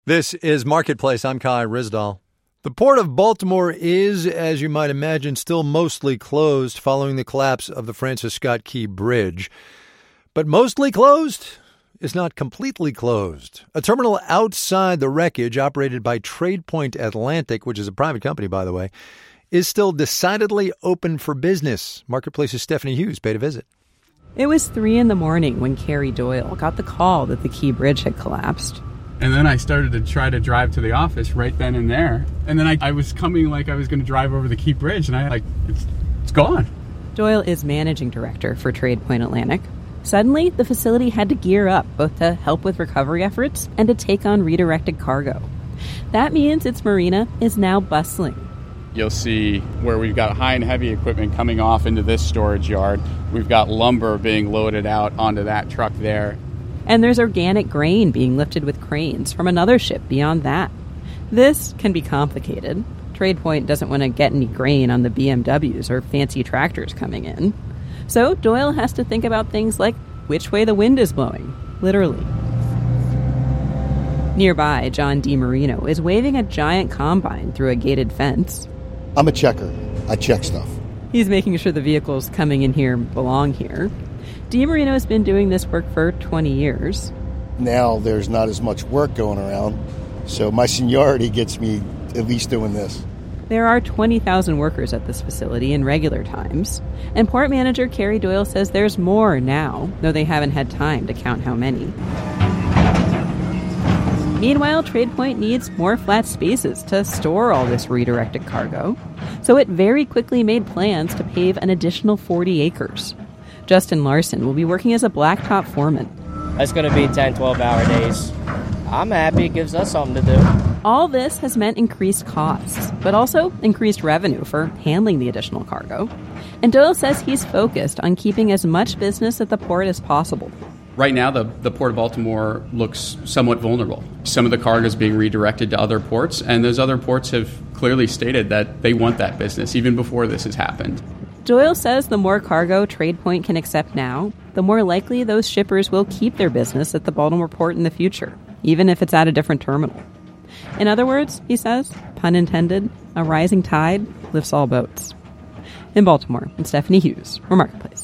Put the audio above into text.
This is Marketplace. I'm Kai Ryssdal. The Port of Baltimore is, as you might imagine, still mostly closed following the collapse of the Francis Scott Key Bridge. But mostly closed is not completely closed. A terminal outside the wreckage, operated by TradePoint Atlantic, which is a private company, by the way, is still decidedly open for business. Marketplace's Stephanie Hughes paid a visit. It was 3 a.m. when Carrie Doyle got the call that the Key Bridge had collapsed. And then I started to try to drive to the office right then and there. And then I was coming like I was going to drive over the Key Bridge, and it's gone. Doyle is managing director for TradePoint Atlantic. Suddenly, the facility had to gear up, both to help with recovery efforts and to take on redirected cargo. That means its marina is now bustling. You'll see where we've got high and heavy equipment coming off into this storage yard. We've got lumber being loaded out onto that truck there. And there's organic grain being lifted with cranes from another ship beyond that. This can be complicated. TradePoint doesn't want to get any grain on the BMWs or fancy tractors coming in. So Doyle has to think about things like which way the wind is blowing, literally. Nearby, John DiMarino is waving a giant combine through a gated fence. I'm a checker. I check stuff. He's making sure the vehicles coming in here belong here. DiMarino has been doing this work for 20 years. Now there's not as much work going around, so my seniority gets me at least doing this. There are 20,000 workers at this facility in regular times, and port manager Carrie Doyle says there's more now, though they haven't had time to count how many. Meanwhile, TradePoint needs more flat spaces to store all this redirected cargo, so it very quickly made plans to pave an additional 40 acres. Justin Larson will be working as a blacktop foreman. That's going to be 10, 12-hour days. I'm happy it gives us something to do. All this has meant increased costs, but also increased revenue for handling the additional cargo. And Doyle says he's focused on keeping as much business at the port as possible. Right now, the Port of Baltimore looks somewhat vulnerable. Some of the cargo is being redirected to other ports, and those other ports have clearly stated that they want that business even before this has happened. Doyle says the more cargo TradePoint can accept now, the more likely those shippers will keep their business at the Baltimore port in the future, even if it's at a different terminal. In other words, he says, pun intended, a rising tide lifts all boats. In Baltimore, I'm Stephanie Hughes for Marketplace.